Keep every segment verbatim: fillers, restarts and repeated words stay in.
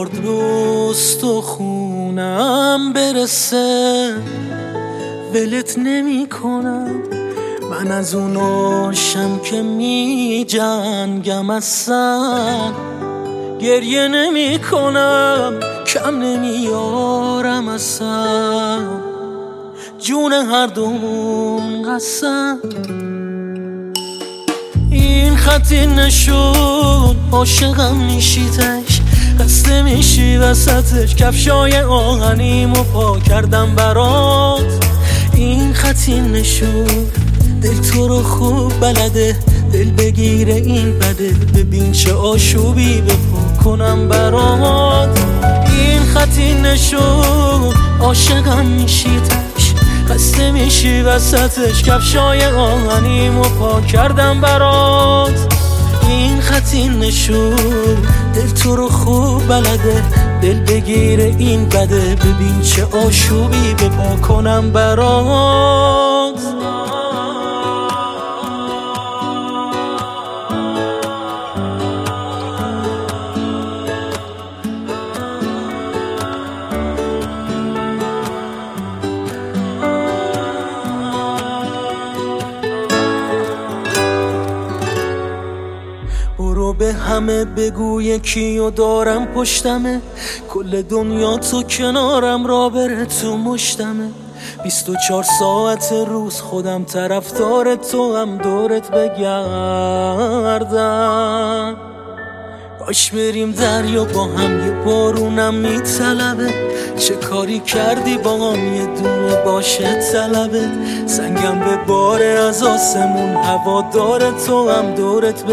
میلیارد روست و خونم برسه ولت نمی کنم. من از اوناشم که می جنگم اصلا گریه نمی کنم، کم نمیارم اصلا جون هر دومون قسم. این خطی نشون عاشقم میشیتش، خسته میشی وسطش، کفشای آهنیمو پا کردم برات. این خطی نشون دل تو رو خوب بلده، دل بگیره این بده، ببین چه آشوبی به پا کنم برات. این خطی نشون عاشقم میشیتش، خسته میشی وسطش، کفشای آهنیمو پا کردم برات. این خطی نشون دل تو رو خوب بلده، دل بگیره این بده، ببین چه آشوبی به پا کنم برات. برو به همه بگو یکیو دارم پشتمه، کل دنیا تو کنارم را بره تو مشتمه. بیست و چهار ساعت روز خودم طرفدار تو هم دورت بگردم. باش بریم دریا با هم، یه بارونم میطلبه، چه کاری کردی با هم یه دونه باشه طلبه. سنگم به باره از آسمون، هوا داره تو هم دورت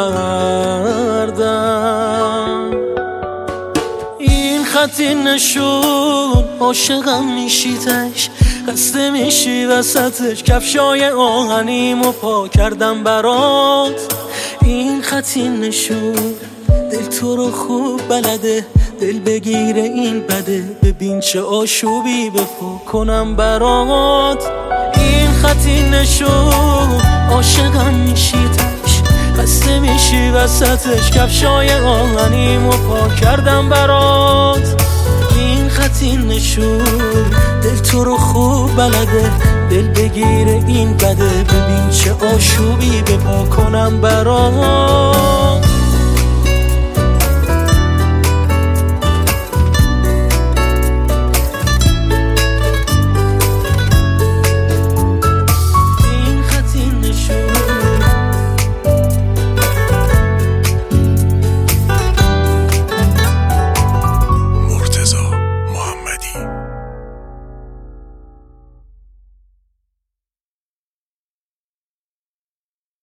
بگردم. این خطی نشون عاشقم میشیتش، خسته میشی وسطش، کفشای آهنیمو پا کردم برات. این خطی نشون دل تو رو خوب بلده، دل بگیره این بده، ببین چه آشوبی به پا کنم برات. این خطی نشون عاشقم میشیتش، خسته میشی وسطش، کفشای آهنیمو پا کردم برات. این خطی نشون دل تو رو خوب بلده، دل بگیره این بده، ببین چه آشوبی به پا کنم برات.